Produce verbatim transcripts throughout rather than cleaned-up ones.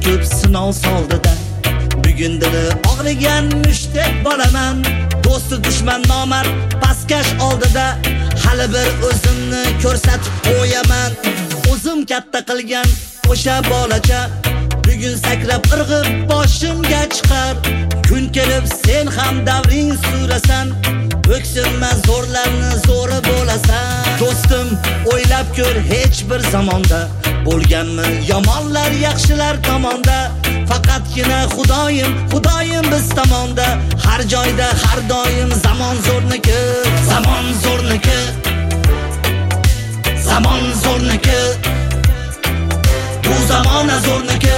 ko'p sinov soldida. Bugun dili og'rigan mushtaq bolaman, do'sti dushman nomard pastkash oldida. Hali bir o'zimni ko'rsatib qo'yaman, o'zim katta qilgan o'sha bolacha. Bugun sakrab irg'ib boshimga chiqar, kun kelib sen ham davring surasan. O'ksinma zo'rlarni zo'ri bo'lasan. Do'stim, o'ylab ko'r, hech bir zamonda bo'lganmi yomonlar yaxshilar tomonda. Faqatgina Xudoyim, Xudoyim biz tomonda. Har joyda, har doim zamon zo'rniki, zamon zo'rniki, zamon zo'rniki. Bu zamona zo'rniki,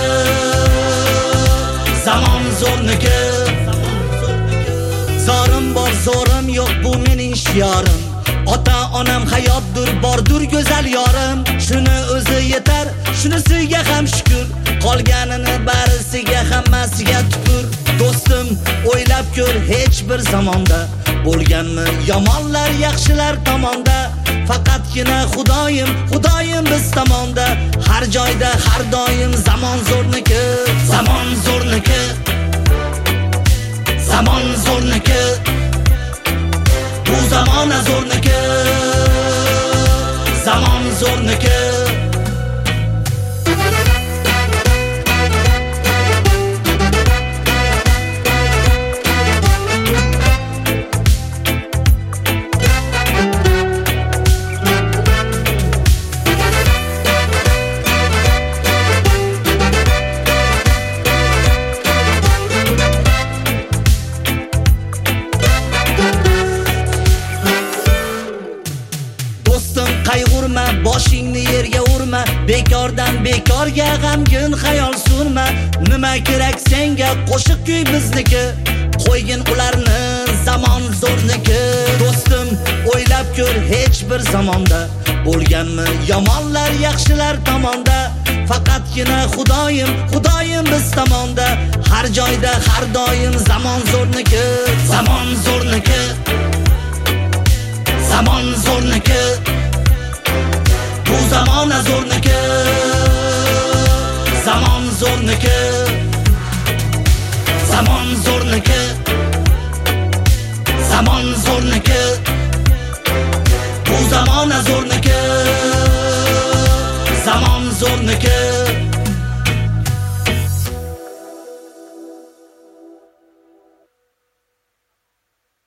zamon zo'rniki. Zorim bor, zo'rim yo'q, bu mening shiyorim. Ota onam hayotdir, bordir go'zal yorim. Shuni o'zi yetar, shunisiga ham shukr. Qolganini barisiga hammasiga tupur. Do'stim, o'ylab ko'r, hech bir zamonda bo'lganmi yomonlar yaxshilar tomonda. Faqatgina Xudoyim, Xudoyim biz tomonda. Har joyda, har doim zamon zo'rniki, zamon zo'rniki, zamon zo'rniki. Bu zamona zo'rniki, zamon zo'rniki. Qayg'urma, boshingni yerga urma, bekordan bekorga g'amgin xayol surma. Nima kerak senga qo'shiq kuy bizniki, qo'ygin ularni zamon zo'rniki. Do'stim, o'ylab ko'r, hech bir zamonda bo'lganmi yomonlar yaxshilar tomonda. Faqatgina Xudoyim, Xudoyim biz tomonda. Har joyda, har doim zamon zo'rniki, zamon zo'rniki, zamon zo'rniki. Bu zamona zo'rniki, zamon zo'rniki, zamon zo'rniki, zamon zo'rniki. Bu zamona zo'rniki, zamon zo'rniki.